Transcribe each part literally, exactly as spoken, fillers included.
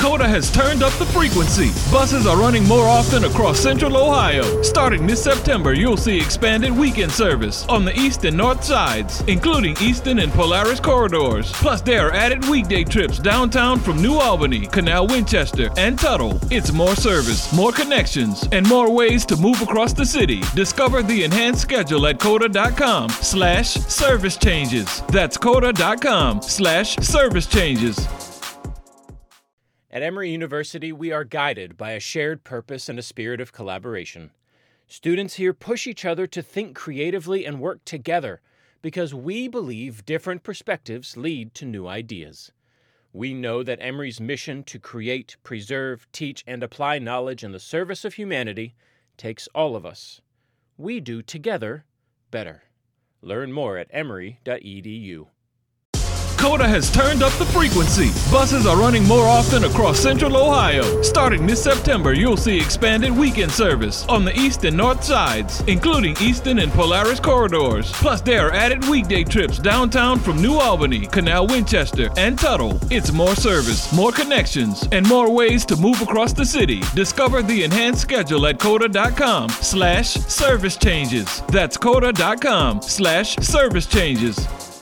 COTA has turned up the frequency. Buses are running more often across Central Ohio. Starting this September, you'll see expanded weekend service on the east and north sides, including Easton and Polaris corridors. Plus, there are added weekday trips downtown from New Albany, Canal Winchester, and Tuttle. It's more service, more connections, and more ways to move across the city. Discover the enhanced schedule at COTA.com slash service changes. That's COTA.com slash service changes. At Emory University, we are guided by a shared purpose and a spirit of collaboration. Students here push each other to think creatively and work together because we believe different perspectives lead to new ideas. We know that Emory's mission to create, preserve, teach, and apply knowledge in the service of humanity takes all of us. We do together better. Learn more at emory dot e d u. COTA has turned up the frequency. Buses are running more often across Central Ohio. Starting this September, you'll see expanded weekend service on the east and north sides, including Easton and Polaris corridors. Plus, there are added weekday trips downtown from New Albany, Canal Winchester, and Tuttle. It's more service, more connections, and more ways to move across the city. Discover the enhanced schedule at COTA.com slash service changes. That's COTA.com slash service changes.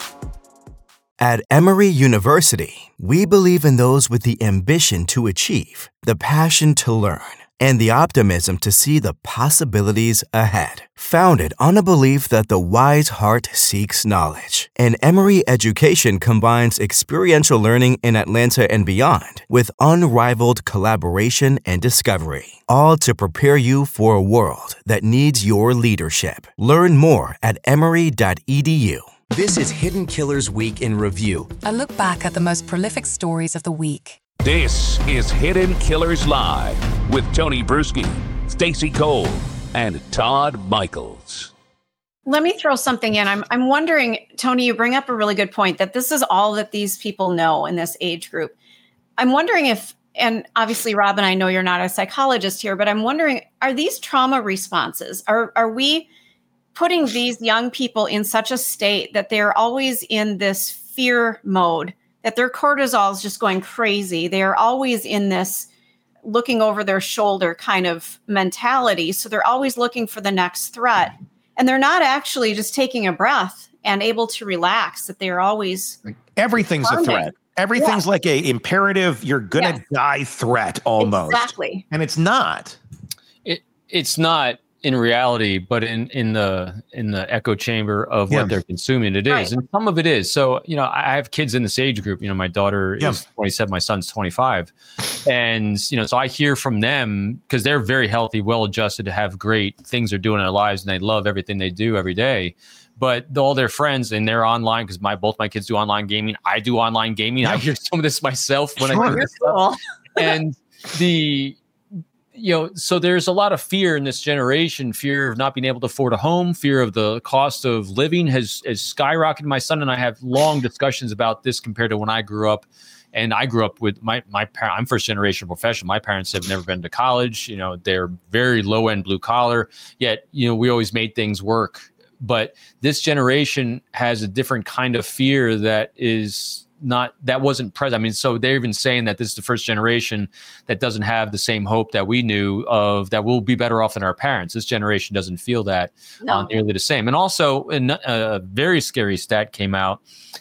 At Emory University, we believe in those with the ambition to achieve, the passion to learn, and the optimism to see the possibilities ahead. Founded on a belief that the wise heart seeks knowledge, and Emory education combines experiential learning in Atlanta and beyond with unrivaled collaboration and discovery, all to prepare you for a world that needs your leadership. Learn more at emory dot e d u. This is Hidden Killers Week in Review. A look back at the most prolific stories of the week. This is Hidden Killers Live with Tony Bruschi, Stacey Cole, and Todd Michaels. Let me throw something in. I'm I'm wondering, Tony, you bring up a really good point that this is all that these people know in this age group. I'm wondering if, and obviously, Rob and I know you're not a psychologist here, but I'm wondering, are these trauma responses? Are are we putting these young people in such a state that they're always in this fear mode, that their cortisol is just going crazy? They're always in this looking over their shoulder kind of mentality. So they're always looking for the next threat. And they're not actually just taking a breath and able to relax, that they're always... Everything's farming. A threat. Everything's yeah. like a imperative, you're going to yeah. die threat almost. Exactly. And it's not. It It's not. In reality, but in, in the in the echo chamber of yeah. what they're consuming, it is. Right. And some of it is. So, you know, I have kids in this age group. You know, my daughter yeah. is twenty-seven, my son's twenty-five. And, you know, so I hear from them because they're very healthy, well-adjusted, to have great things they're doing in their lives, and they love everything they do every day. But all their friends, and they're online, because my both my kids do online gaming. I do online gaming. Yeah. I hear some of this myself when sure. I do this stuff. And the... You know, so there's a lot of fear in this generation, fear of not being able to afford a home, fear of the cost of living has, has skyrocketed. My son and I have long discussions about this compared to when I grew up. And I grew up with my, my parents. I'm first generation professional. My parents have never been to college. You know, they're very low end blue collar, yet, you know, we always made things work. But this generation has a different kind of fear that is not, that wasn't present. I mean, so they're even saying that this is the first generation that doesn't have the same hope that we knew of, that we'll be better off than our parents. This generation doesn't feel that no. uh, nearly the same. And also a very scary stat came out.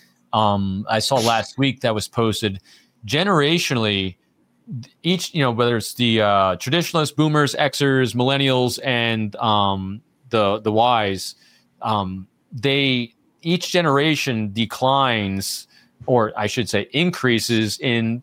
Um, I saw last week that was posted generationally. Each, you know, whether it's the uh, traditionalists, boomers, Xers, millennials, and um, the, the Ys, um, they, each generation declines, or I should say increases in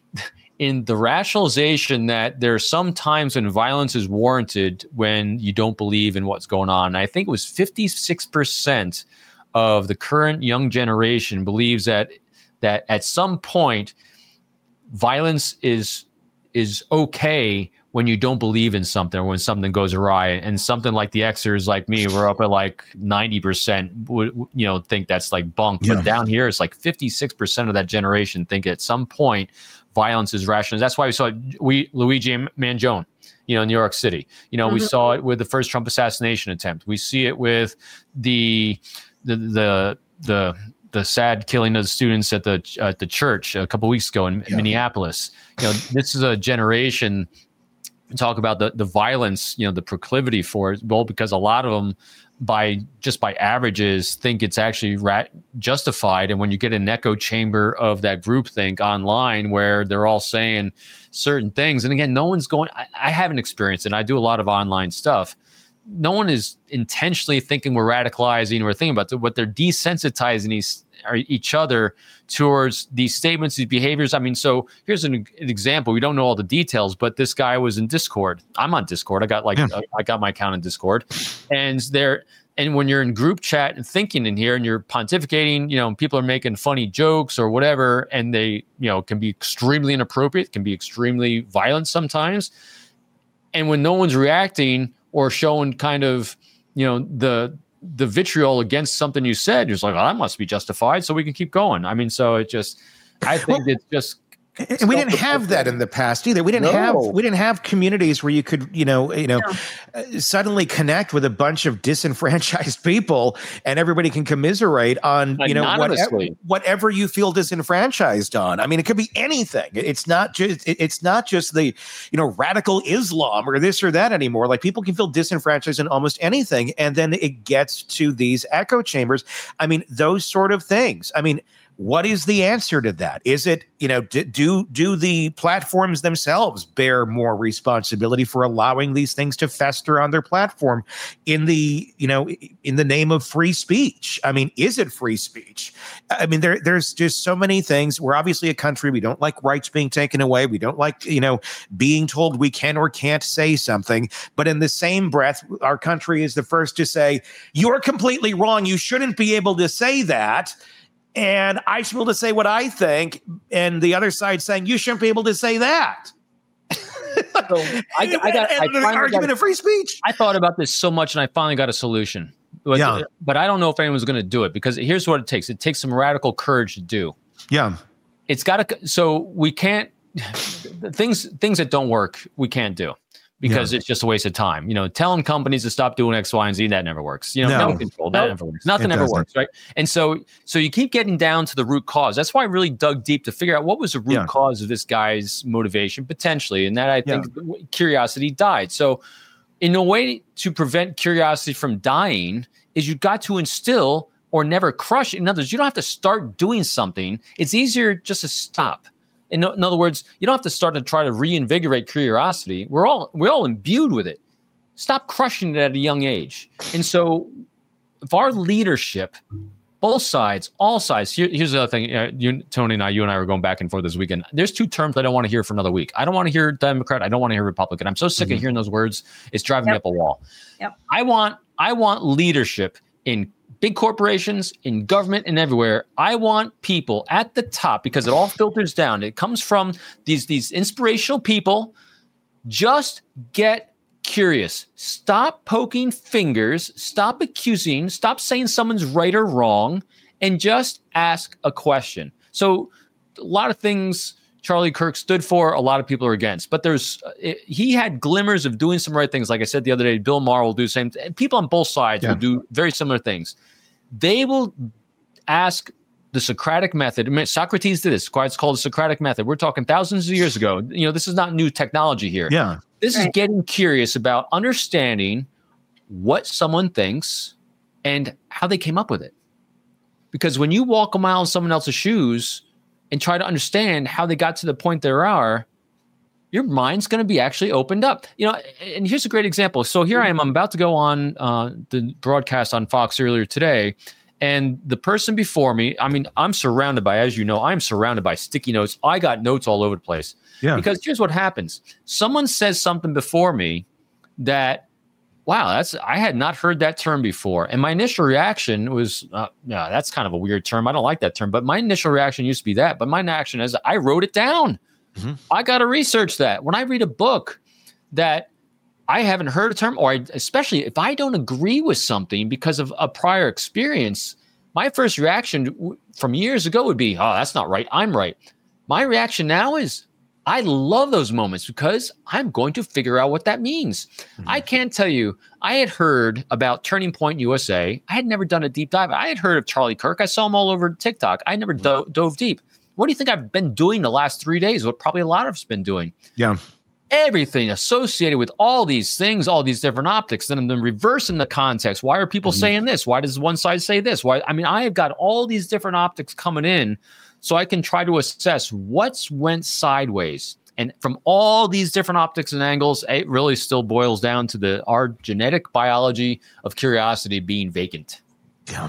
in the rationalization that there are some times when violence is warranted when you don't believe in what's going on. And I think it was fifty-six percent of the current young generation believes that that at some point violence is is okay when you don't believe in something or when something goes awry. And something like the Xers, like me, we're up at like ninety percent would, you know, think that's like bunk. Yeah. But down here, it's like fifty-six percent of that generation think at some point violence is rational. That's why we saw we Luigi Mangione, you know, in New York City. You know, mm-hmm. we saw it with the first Trump assassination attempt. We see it with the the the the the sad killing of the students at the at the church a couple of weeks ago in yeah. Minneapolis. You know, this is a generation. Talk about the the violence, you know, the proclivity for it. Well, because a lot of them, by just by averages, think it's actually rat- justified. And when you get an echo chamber of that groupthink online, where they're all saying certain things, and again, no one's going. I, I haven't experienced it. And I do a lot of online stuff. No one is intentionally thinking we're radicalizing or thinking about the, what they're desensitizing these, each other towards these statements, these behaviors. I mean, so here's an, an example. We don't know all the details, but this guy was in Discord. I'm on Discord. I got like yeah. I got my account in Discord, and there. And when you're in group chat and thinking in here, and you're pontificating, you know, people are making funny jokes or whatever, and they, you know, can be extremely inappropriate, can be extremely violent sometimes. And when no one's reacting or showing kind of, you know, the the vitriol against something you said, you're just like, oh, that must be justified, so we can keep going. I mean, so it just, I think well, it's just. And we didn't have that in the past either. We didn't no. have we didn't have communities where you could, you know, you know, no. suddenly connect with a bunch of disenfranchised people, and everybody can commiserate on, you know, whatever, whatever you feel disenfranchised on. I mean, it could be anything. It's not just it's not just the, you know, radical Islam or this or that anymore. Like, people can feel disenfranchised in almost anything, and then it gets to these echo chambers. I mean, those sort of things. I mean, what is the answer to that? Is it, you know, do do the platforms themselves bear more responsibility for allowing these things to fester on their platform in the, you know, in the name of free speech? I mean, is it free speech? I mean, there there's just so many things. We're obviously a country. We don't like rights being taken away. We don't like, you know, being told we can or can't say something. But in the same breath, our country is the first to say, you're completely wrong. You shouldn't be able to say that. And I should be able to say what I think, and the other side saying you shouldn't be able to say that. So I, I got I an argument got, of free speech. I thought about this so much, and I finally got a solution. But, yeah. but I don't know if anyone's going to do it, because here's what it takes. It takes some radical courage to do. Yeah, it's got to. So we can't things things that don't work. We can't do. Because yeah. it's just a waste of time. You know, telling companies to stop doing X, Y, and Z, that never works. You know, no. no control, that nope. never works. Nothing ever works, right? And so so you keep getting down to the root cause. That's why I really dug deep to figure out what was the root yeah. cause of this guy's motivation, potentially. And that, I think, yeah. curiosity died. So in a way to prevent curiosity from dying is you've got to instill or never crush it. In other words, you don't have to start doing something. It's easier just to stop. In, in other words, you don't have to start to try to reinvigorate curiosity. We're all we're all imbued with it. Stop crushing it at a young age. And so, if our leadership, both sides, all sides. Here, here's the other thing. Uh, you, Tony and I, you and I were going back and forth this weekend. There's two terms I don't want to hear for another week. I don't want to hear Democrat. I don't want to hear Republican. I'm so sick mm-hmm. of hearing those words. It's driving yep. me up a wall. Yep. I want I want leadership in big corporations, in government, and everywhere. I want people at the top, because it all filters down. It comes from these, these inspirational people. Just get curious. Stop poking fingers. Stop accusing. Stop saying someone's right or wrong, and just ask a question. So a lot of things Charlie Kirk stood for, a lot of people are against. But there's it, he had glimmers of doing some right things. Like I said the other day, Bill Maher will do the same thing. People on both sides yeah. will do very similar things. They will ask the Socratic method. I mean, Socrates did this. It's called the Socratic method. We're talking thousands of years ago. You know, this is not new technology here. Yeah. This right. is getting curious about understanding what someone thinks and how they came up with it. Because when you walk a mile in someone else's shoes and try to understand how they got to the point they are, your mind's going to be actually opened up. You know, and here's a great example. So here I am. I'm about to go on uh, the broadcast on Fox earlier today, and the person before me, I mean, I'm surrounded by, as you know, I'm surrounded by sticky notes. I got notes all over the place. Yeah. Because here's what happens. Someone says something before me that, wow, that's I had not heard that term before. And my initial reaction was, uh, yeah, that's kind of a weird term. I don't like that term. But my initial reaction used to be that. But my action is I wrote it down. Mm-hmm. I got to research that. When I read a book that I haven't heard a term, or I, especially if I don't agree with something because of a prior experience, my first reaction from years ago would be, oh, that's not right. I'm right. My reaction now is, I love those moments because I'm going to figure out what that means. Mm-hmm. I can't tell you, I had heard about Turning Point U S A. I had never done a deep dive. I had heard of Charlie Kirk. I saw him all over TikTok. I never do- dove deep. What do you think I've been doing the last three days? What probably a lot of us been doing. Yeah. Everything associated with all these things, all these different optics, then then reversing the context. Why are people mm-hmm. saying this? Why does one side say this? Why? I mean, I have got all these different optics coming in, so I can try to assess what's went sideways. And from all these different optics and angles, it really still boils down to the our genetic biology of curiosity being vacant. Yeah.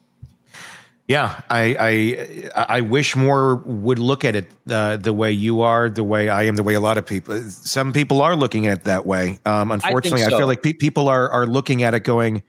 Yeah, I, I I wish more would look at it uh, the way you are, the way I am, the way a lot of people. Some people are looking at it that way. Um, unfortunately, I, so. I feel like pe- people are are looking at it going,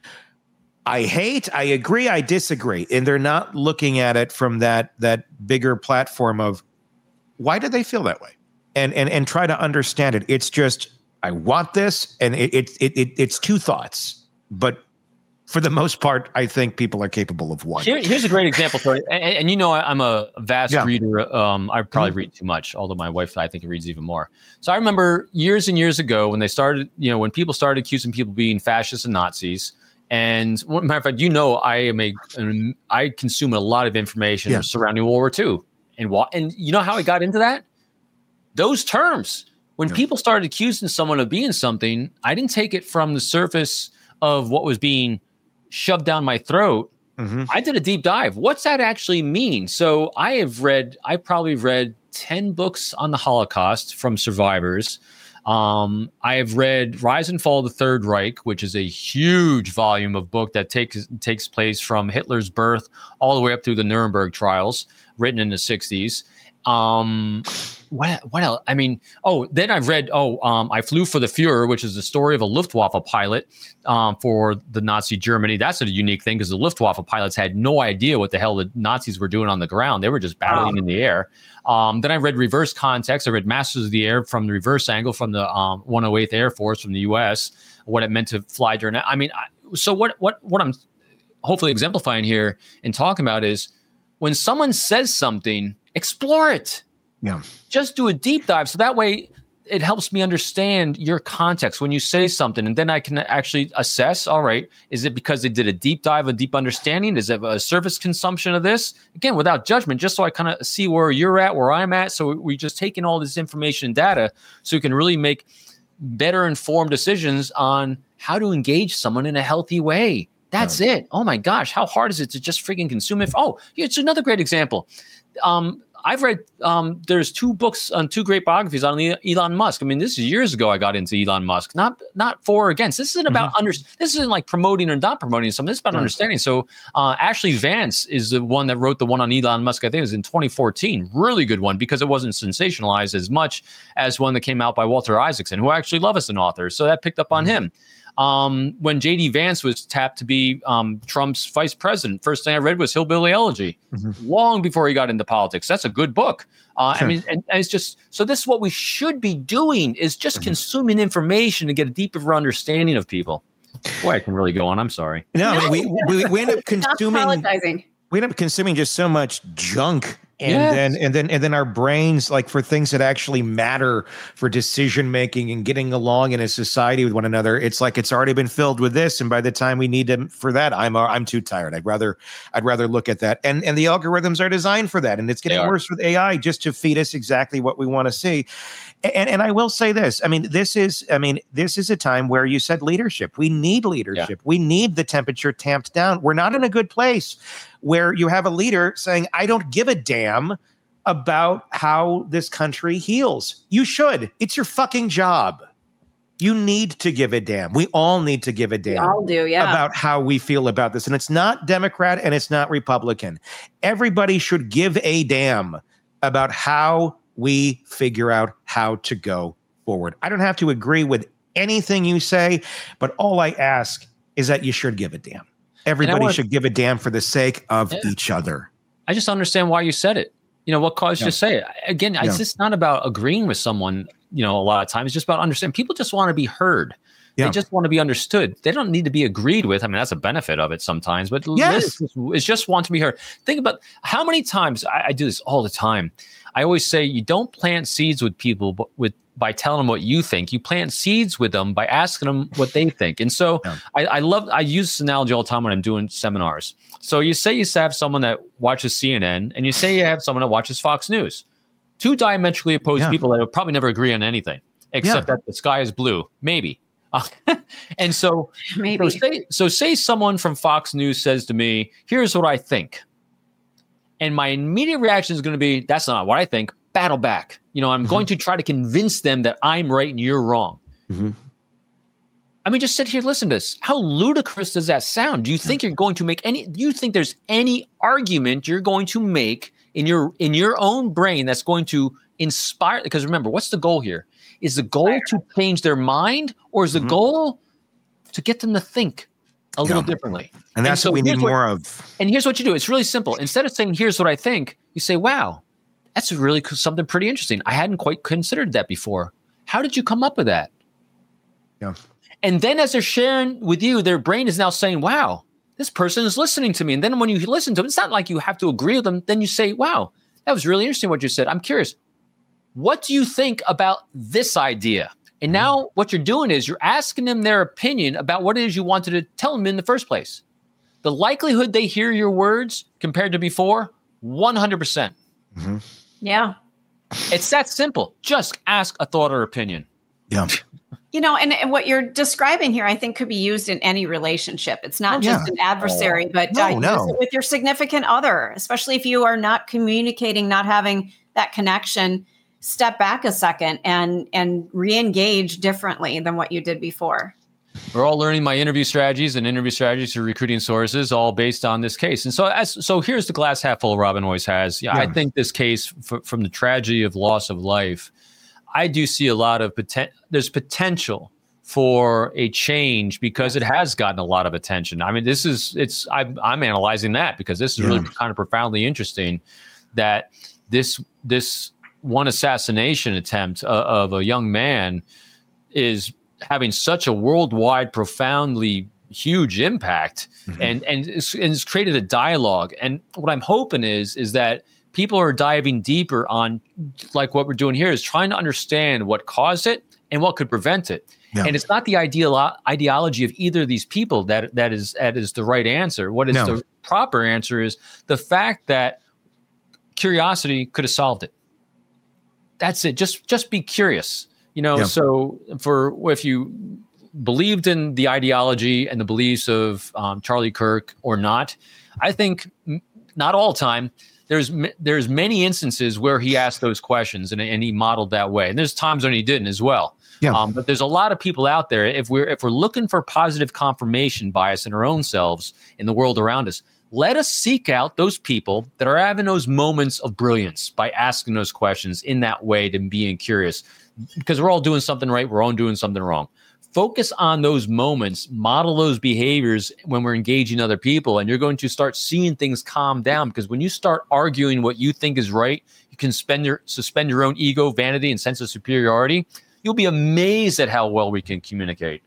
I hate, I agree, I disagree, and they're not looking at it from that that bigger platform of why do they feel that way, and and and try to understand it. It's just I want this, and it it it, it it's two thoughts, but. For the most part, I think people are capable of one. Here, here's a great example, Tony. And, and you know, I, I'm a vast yeah. reader. Um, I probably mm-hmm. read too much, although my wife, I think, reads even more. So I remember years and years ago when they started, you know, when people started accusing people of being fascists and Nazis. And one matter of fact, you know, I am a, an, I consume a lot of information yeah. surrounding World War Two. And what, and you know how I got into that? Those terms. When yeah. people started accusing someone of being something, I didn't take it from the surface of what was being shoved down my throat. Mm-hmm. I did a deep dive. What's that actually mean? So I have read, I probably read ten books on the Holocaust from survivors. Um, I have read Rise and Fall of the Third Reich, which is a huge volume of book that takes takes place from Hitler's birth all the way up through the Nuremberg trials, written in the sixties. Um, what what else? I mean, oh, then I've read, oh, um, I Flew for the Fuhrer, which is the story of a Luftwaffe pilot um, for the Nazi Germany. That's a unique thing because the Luftwaffe pilots had no idea what the hell the Nazis were doing on the ground. They were just battling wow. in the air. Um, then I read Reverse Context. I read Masters of the Air from the reverse angle from the um, one oh eighth Air Force from the U S, what it meant to fly during that. I mean, I, so what, what, what I'm hopefully exemplifying here and talking about is when someone says something, explore it. Yeah. Just do a deep dive. So that way it helps me understand your context when you say something. And then I can actually assess, all right, is it because they did a deep dive, a deep understanding? Is it a service consumption of this? Again, without judgment, just so I kind of see where you're at, where I'm at. So we just take in all this information and data so you can really make better informed decisions on how to engage someone in a healthy way. That's yeah. it. Oh my gosh, how hard is it to just freaking consume it? Oh, it's another great example. Um, I've read, um, there's two books on two great biographies on Elon Musk. I mean, this is years ago I got into Elon Musk, not not for or against. This isn't about, mm-hmm. under, this isn't like promoting or not promoting something. This is about mm-hmm. understanding. So uh, Ashley Vance is the one that wrote the one on Elon Musk. I think it was in twenty fourteen. Really good one because it wasn't sensationalized as much as one that came out by Walter Isaacson, who I actually love as an author. So that picked up on mm-hmm. him. Um, when J D Vance was tapped to be um, Trump's vice president, first thing I read was Hillbilly Elegy, mm-hmm. long before he got into politics. That's a good book. Uh, sure. I mean, and, and it's just, so this is what we should be doing is just mm-hmm. consuming information to get a deeper understanding of people. Boy, I can really go on. I'm sorry. No, no we, we, we end up consuming, we end up consuming just so much junk. And yes. then, and then, and then our brains, like for things that actually matter for decision making and getting along in a society with one another, it's like it's already been filled with this. And by the time we need to for that, I'm uh, I'm too tired. I'd rather I'd rather look at that. And and the algorithms are designed for that. And it's getting worse with A I just to feed us exactly what we want to see. And and I will say this. I mean, this is I mean, this is a time where you said leadership. We need leadership. Yeah. We need the temperature tamped down. We're not in a good place where you have a leader saying, I don't give a damn about how this country heals. You should. It's your fucking job. You need to give a damn. We all need to give a damn. We all do, yeah. About how we feel about this. And it's not Democrat and it's not Republican. Everybody should give a damn about how we figure out how to go forward. I don't have to agree with anything you say, but all I ask is that you should give a damn. Everybody want, should give a damn for the sake of yeah. each other. I just understand why you said it. You know, what caused yeah. you to say it. Again, yeah. it's just not about agreeing with someone, you know, a lot of times. It's just about understanding. People just want to be heard. Yeah. They just want to be understood. They don't need to be agreed with. I mean, that's a benefit of it sometimes, but yes. it's, just, it's just want to be heard. Think about how many times I, I do this all the time. I always say you don't plant seeds with people but with by telling them what you think. You plant seeds with them by asking them what they think. And so yeah. I, I love, I use this analogy all the time when I'm doing seminars. So you say you have someone that watches C N N and you say you have someone that watches Fox News. Two diametrically opposed yeah. people that would probably never agree on anything, except yeah. that the sky is blue. Maybe. and so, Maybe. So say, so say someone from Fox News says to me, here's what I think. And my immediate reaction is going to be, that's not what I think. Battle back. You know, I'm mm-hmm. going to try to convince them that I'm right and you're wrong. Mm-hmm. I mean, just sit here, listen to this. How ludicrous does that sound? Do you think you're going to make any, do you think there's any argument you're going to make in your, in your own brain that's going to inspire? Because remember, what's the goal here? Is the goal to change their mind, or is the mm-hmm. goal to get them to think a little yeah. differently? And that's and so what we need more what, of. And here's what you do. It's really simple. Instead of saying, here's what I think, you say, wow, that's really something pretty interesting. I hadn't quite considered that before. How did you come up with that? Yeah. And then as they're sharing with you, their brain is now saying, wow, this person is listening to me. And then when you listen to them, it's not like you have to agree with them. Then you say, wow, that was really interesting what you said. I'm curious. What do you think about this idea? And now what you're doing is you're asking them their opinion about what it is you wanted to tell them in the first place. The likelihood they hear your words compared to before, one hundred percent. Mm-hmm. Yeah. It's that simple. Just ask a thought or opinion. Yeah. You know, and, and what you're describing here, I think, could be used in any relationship. It's not oh, just yeah. an adversary, oh. but no, uh, no. use it with your significant other, especially if you are not communicating, not having that connection. Step back a second and and re-engage differently than what you did before. We're all learning my interview strategies and interview strategies for recruiting sources, all based on this case. And so, as so here's the glass half full. Robin always has. Yeah, yeah. I think this case, f- from the tragedy of loss of life, I do see a lot of potential. There's potential for a change because it has gotten a lot of attention. I mean, this is it's. I'm, I'm analyzing that because this is yeah. really kind of profoundly interesting. That this this. one assassination attempt uh, of a young man is having such a worldwide, profoundly huge impact, mm-hmm. and and it's, and it's created a dialogue. And what I'm hoping is is that people are diving deeper on, like what we're doing here, is trying to understand what caused it and what could prevent it. Yeah. And it's not the ideal ideology of either of these people that that is that is the right answer. What is no. the proper answer is the fact that curiosity could have solved it. That's it. Just just be curious, you know. Yeah. So for if you believed in the ideology and the beliefs of um, Charlie Kirk or not, I think m- not all time. There's m- there's many instances where he asked those questions and, and he modeled that way, and there's times when he didn't as well. Yeah. Um, but there's a lot of people out there. If we're if we're looking for positive confirmation bias in our own selves in the world around us, let us seek out those people that are having those moments of brilliance by asking those questions in that way, to being curious, because we're all doing something right. We're all doing something wrong. Focus on those moments, model those behaviors when we're engaging other people, and you're going to start seeing things calm down, because when you start arguing what you think is right, you can spend your, suspend your own ego, vanity, and sense of superiority. You'll be amazed at how well we can communicate.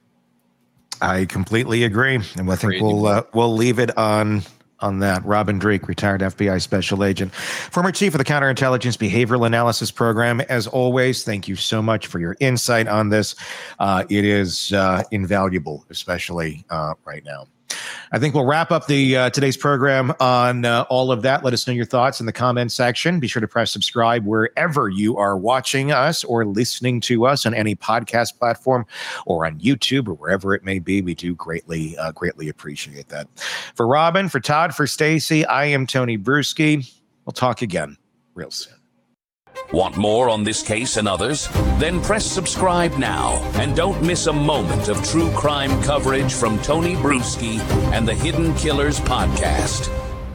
I completely agree, and I think we'll uh, we'll leave it on on that. Robin Dreeke, retired F B I special agent, former chief of the Counterintelligence Behavioral Analysis Program. As always, thank you so much for your insight on this. Uh, it is uh, invaluable, especially uh, right now. I think we'll wrap up the uh, today's program on uh, all of that. Let us know your thoughts in the comment section. Be sure to press subscribe wherever you are watching us or listening to us on any podcast platform or on YouTube or wherever it may be. We do greatly, uh, greatly appreciate that. For Robin, for Todd, for Stacy, I am Tony Bruschi. We'll talk again real soon. Want more on this case and others? Then press subscribe now and don't miss a moment of true crime coverage from Tony Bruschi and the Hidden Killers podcast.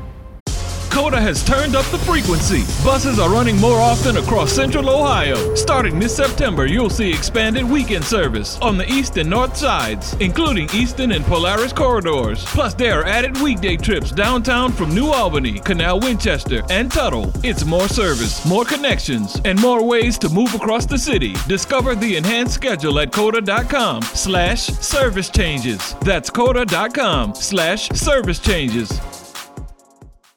COTA has turned up the frequency. Buses are running more often across Central Ohio. Starting this September, you'll see expanded weekend service on the east and north sides, including Easton and Polaris corridors. Plus, there are added weekday trips downtown from New Albany, Canal Winchester, and Tuttle. It's more service, more connections, and more ways to move across the city. Discover the enhanced schedule at COTA.com slash service changes. That's COTA.com slash service changes.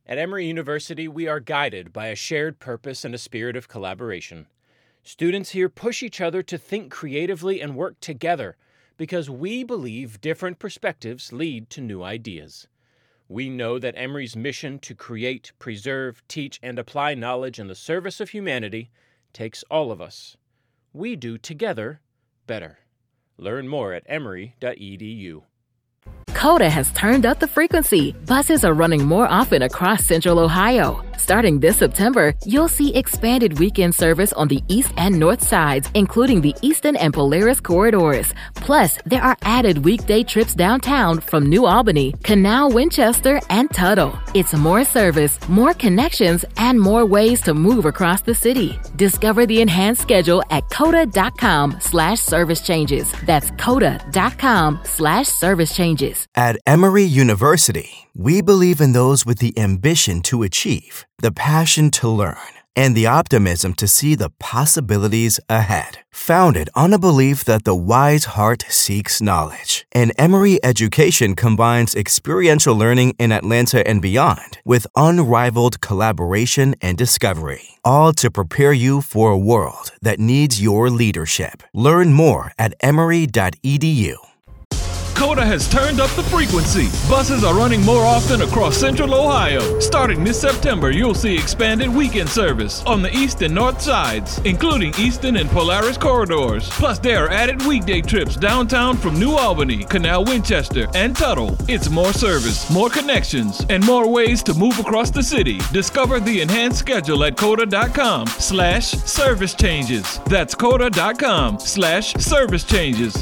At Emory University, we are guided by a shared purpose and a spirit of collaboration. Students here push each other to think creatively and work together because we believe different perspectives lead to new ideas. We know that Emory's mission to create, preserve, teach, and apply knowledge in the service of humanity takes all of us. We do together better. Learn more at emory dot e d u. CODA has turned up the frequency. Buses are running more often across Central Ohio. Starting this September, you'll see expanded weekend service on the east and north sides, including the Eastern and Polaris corridors. Plus, there are added weekday trips downtown from New Albany, Canal, Winchester, and Tuttle. It's more service, more connections, and more ways to move across the city. Discover the enhanced schedule at coda.com slash service changes. That's coda.com slash service changes. At Emory University, we believe in those with the ambition to achieve, the passion to learn, and the optimism to see the possibilities ahead. Founded on a belief that the wise heart seeks knowledge, and Emory education combines experiential learning in Atlanta and beyond with unrivaled collaboration and discovery, all to prepare you for a world that needs your leadership. Learn more at emory dot e d u. CODA has turned up the frequency. Buses are running more often across Central Ohio. Starting this September, you'll see expanded weekend service on the east and north sides, including Eastern and Polaris corridors. Plus, there are added weekday trips downtown from New Albany, Canal, Winchester, and Tuttle. It's more service, more connections, and more ways to move across the city. Discover the enhanced schedule at coda.com slash service changes. That's coda.com slash service changes.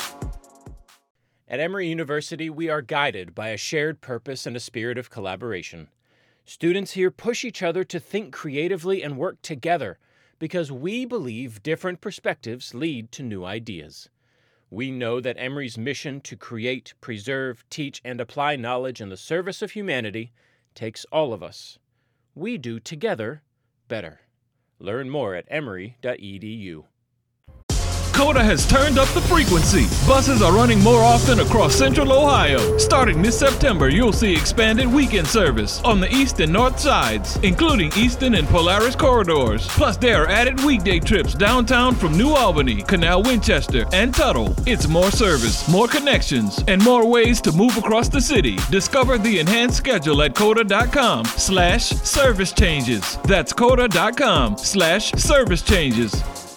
At Emory University, we are guided by a shared purpose and a spirit of collaboration. Students here push each other to think creatively and work together because we believe different perspectives lead to new ideas. We know that Emory's mission to create, preserve, teach, and apply knowledge in the service of humanity takes all of us. We do together better. Learn more at emory dot e d u. CODA has turned up the frequency. Buses are running more often across Central Ohio. Starting this September, you'll see expanded weekend service on the east and north sides, including Eastern and Polaris corridors. Plus, there are added weekday trips downtown from New Albany, Canal, Winchester, and Tuttle. It's more service, more connections, and more ways to move across the city. Discover the enhanced schedule at coda.com slash service changes. That's coda.com slash service changes.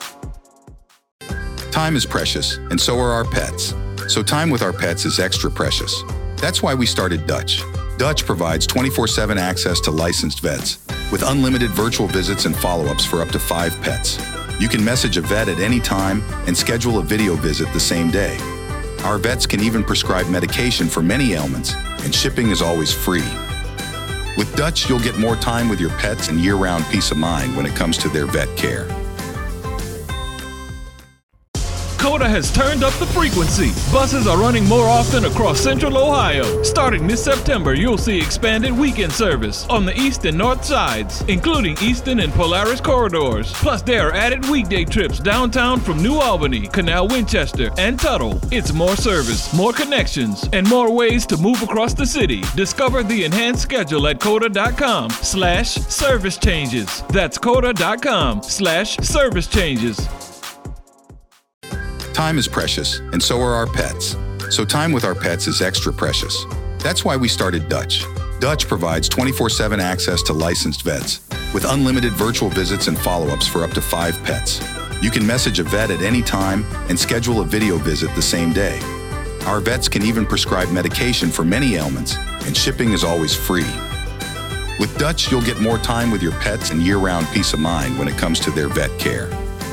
Time is precious, and so are our pets. So time with our pets is extra precious. That's why we started Dutch. Dutch provides twenty-four seven access to licensed vets, with unlimited virtual visits and follow-ups for up to five pets. You can message a vet at any time and schedule a video visit the same day. Our vets can even prescribe medication for many ailments, and shipping is always free. With Dutch, you'll get more time with your pets and year-round peace of mind when it comes to their vet care. CODA has turned up the frequency. Buses are running more often across Central Ohio. Starting this September, you'll see expanded weekend service on the east and north sides, including Eastern and Polaris corridors. Plus, there are added weekday trips downtown from New Albany, Canal, Winchester, and Tuttle. It's more service, more connections, and more ways to move across the city. Discover the enhanced schedule at coda.com slash service changes. That's coda.com slash service changes. Time is precious, and so are our pets. So time with our pets is extra precious. That's why we started Dutch. Dutch provides twenty-four seven access to licensed vets, with unlimited virtual visits and follow-ups for up to five pets. You can message a vet at any time and schedule a video visit the same day. Our vets can even prescribe medication for many ailments, and shipping is always free. With Dutch, you'll get more time with your pets and year-round peace of mind when it comes to their vet care.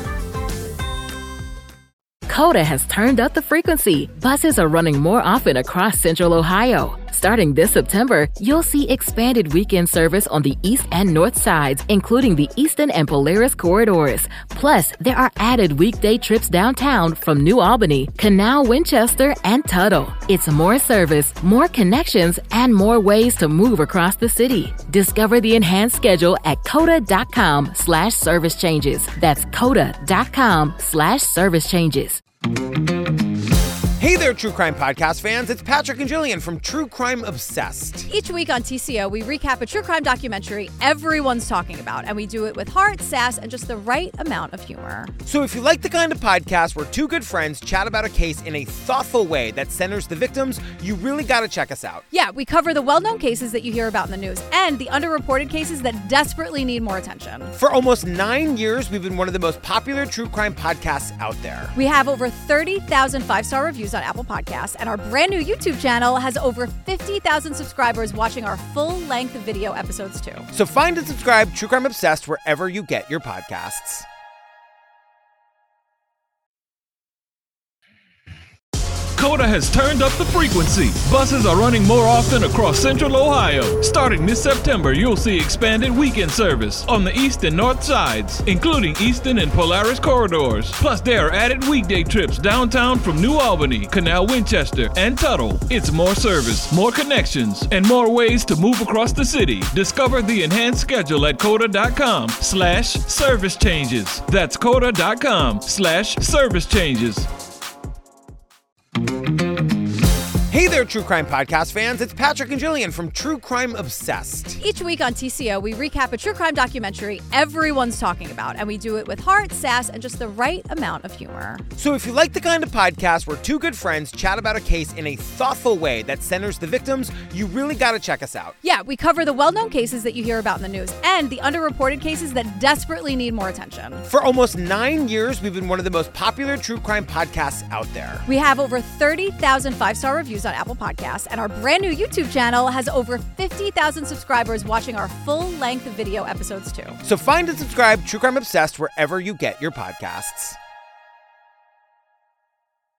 CODA has turned up the frequency. Buses are running more often across Central Ohio. Starting this September, you'll see expanded weekend service on the east and north sides, including the Eastern and Polaris corridors. Plus, there are added weekday trips downtown from New Albany, Canal, Winchester, and Tuttle. It's more service, more connections, and more ways to move across the city. Discover the enhanced schedule at coda.com slash service changes. That's coda.com slash service changes. Hey Hey there, True Crime Podcast fans. It's Patrick and Jillian from True Crime Obsessed. Each week on T C O, we recap a true crime documentary everyone's talking about, and we do it with heart, sass, and just the right amount of humor. So if you like the kind of podcast where two good friends chat about a case in a thoughtful way that centers the victims, you really got to check us out. Yeah, we cover the well-known cases that you hear about in the news and the underreported cases that desperately need more attention. For almost nine years, we've been one of the most popular true crime podcasts out there. We have over thirty thousand five-star reviews on Apple Podcasts, and our brand new YouTube channel has over fifty thousand subscribers watching our full-length video episodes too. So find and subscribe True Crime Obsessed wherever you get your podcasts. COTA has turned up the frequency. Buses are running more often across Central Ohio. Starting this September, you'll see expanded weekend service on the east and north sides, including Eastern and Polaris corridors. Plus, there are added weekday trips downtown from New Albany, Canal Winchester, and Tuttle. It's more service, more connections, and more ways to move across the city. Discover the enhanced schedule at COTA.com slash service changes. That's COTA.com slash service changes. Hey there, True Crime Podcast fans. It's Patrick and Jillian from True Crime Obsessed. Each week on T C O, we recap a true crime documentary everyone's talking about, and we do it with heart, sass, and just the right amount of humor. So if you like the kind of podcast where two good friends chat about a case in a thoughtful way that centers the victims, you really got to check us out. Yeah, we cover the well-known cases that you hear about in the news and the underreported cases that desperately need more attention. For almost nine years, we've been one of the most popular true crime podcasts out there. We have over thirty thousand five-star reviews on Apple Podcasts, and our brand new YouTube channel has over fifty thousand subscribers watching our full-length video episodes too. So find and subscribe True Crime Obsessed wherever you get your podcasts.